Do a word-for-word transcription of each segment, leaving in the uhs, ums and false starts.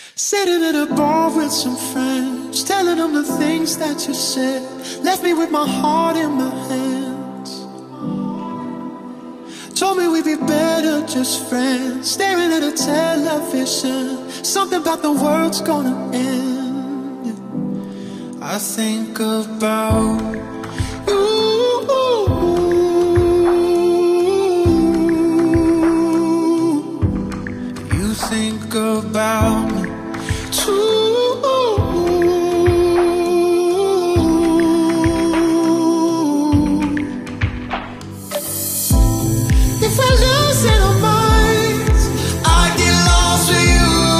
Sitting at a bar with some friends, telling them the things that you said. Left me with my heart in my hands. Told me we'd be better just friends. Staring at a television, something about the world's gonna end. I think about you. You think about me too. If I lose in our minds, I get lost with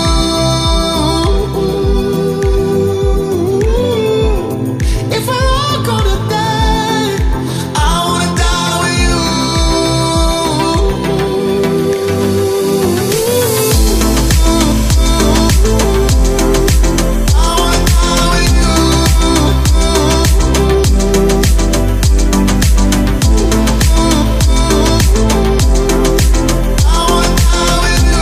you. If we're all gonna die, I wanna die with you. I wanna die with you. I wanna die with you.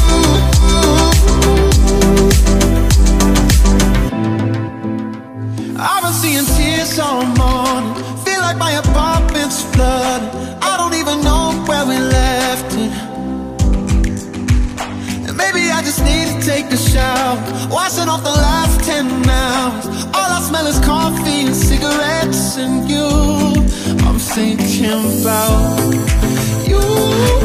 I've been seeing tears all morning. Feel like my apartment's flooded. I don't even know where we left it. And maybe I just need to take a shower, washing off the last ten hours. All I smell is coffee and cigarettes and you. I'm thinking about you.